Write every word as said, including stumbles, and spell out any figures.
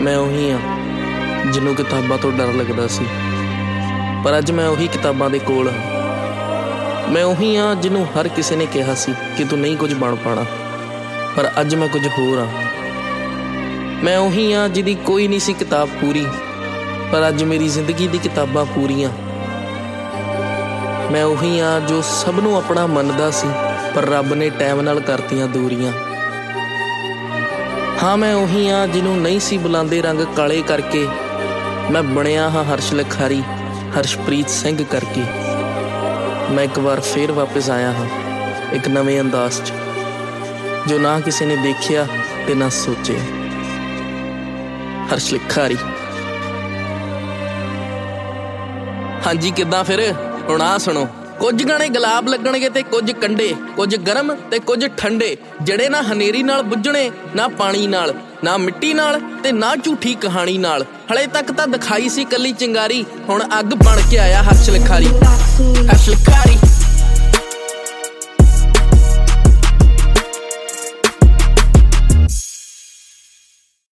मैं ਉਹੀ ਹਾਂ ਜਿਹਨੂੰ ਕਿਤਾਬਾਂ ਤੋਂ ਡਰ ਲੱਗਦਾ ਸੀ, ਪਰ ਅੱਜ ਮੈਂ ਉਹੀ ਕਿਤਾਬਾਂ ਦੇ ਕੋਲ ਹਾਂ। ਮੈਂ ਉਹੀ ਹਾਂ ਜਿਹਨੂੰ ਹਰ ਕਿਸੇ ਨੇ ਕਿਹਾ ਸੀ ਕਿ ਤੂੰ ਨਹੀਂ ਕੁਝ ਬਣ ਪਾਣਾ, ਪਰ ਅੱਜ ਮੈਂ ਕੁਝ ਹੋਰ ਹਾਂ। ਮੈਂ ਉਹੀ ਹਾਂ ਜਿਹਦੀ ਕੋਈ ਨਹੀਂ ਸੀ ਕਿਤਾਬ ਪੂਰੀ, ਪਰ ਅੱਜ ਮੇਰੀ ਜ਼ਿੰਦਗੀ ਦੀ ਕਿਤਾਬਾਂ ਪੂਰੀਆਂ। ਮੈਂ ਉਹੀ ਹਾਂ ਜੋ ਸਭ ਨੂੰ ਆਪਣਾ ਮੰਨਦਾ ਸੀ, ਪਰ ਰੱਬ ਨੇ ਟਾਈਮ ਨਾਲ ਕਰਤੀਆਂ ਦੂਰੀਆਂ। ਹਾਂ ਮੈਂ ਉਹੀ ਹਾਂ ਜਿਹਨੂੰ ਨਹੀਂ ਸੀ ਬੁਲਾਉਂਦੇ ਰੰਗ ਕਾਲੇ ਕਰਕੇ, ਮੈਂ ਬਣਿਆ ਹਾਂ ਹਰਸ਼ ਲਿਖਾਰੀ ਹਰਸ਼ਪ੍ਰੀਤ ਸਿੰਘ ਕਰਕੇ। ਮੈਂ ਇੱਕ ਵਾਰ ਫੇਰ ਵਾਪਿਸ ਆਇਆ ਹਾਂ ਇੱਕ ਨਵੇਂ ਅੰਦਾਜ਼ 'ਚ, ਜੋ ਨਾ ਕਿਸੇ ਨੇ ਦੇਖਿਆ ਤੇ ਨਾ ਸੋਚਿਆ। ਹਰਸ਼ ਲਿਖਾਰੀ। ਹਾਂਜੀ ਕਿੱਦਾਂ ਫਿਰ? ਹੁਣ ਆਹ ਸੁਣੋ, ਕੁਝ ਗਾਣੇ ਗੁਲਾਬ ਲੱਗਣਗੇ ਤੇ ਕੁਝ ਕੰਢੇ, ਕੁਝ ਗਰਮ ਤੇ ਕੁਝ ਠੰਡੇ, ਜਿਹੜੇ ਨਾ ਹਨੇਰੀ ਨਾਲ ਬੁੱਝਣੇ, ਨਾ ਪਾਣੀ ਨਾਲ, ਨਾ ਮਿੱਟੀ ਨਾਲ ਤੇ ਨਾ ਝੂਠੀ ਕਹਾਣੀ ਨਾਲ। ਹਲੇ ਤੱਕ ਤਾਂ ਦਿਖਾਈ ਸੀ ਕੱਲੀ ਚਿੰਗਾਰੀ, ਹੁਣ ਅੱਗ ਬਣ ਕੇ ਆਇਆ ਹਰਸ਼ ਲਿਖਾਰੀ। ਹਰਸ਼ ਲਿਖਾਰੀ।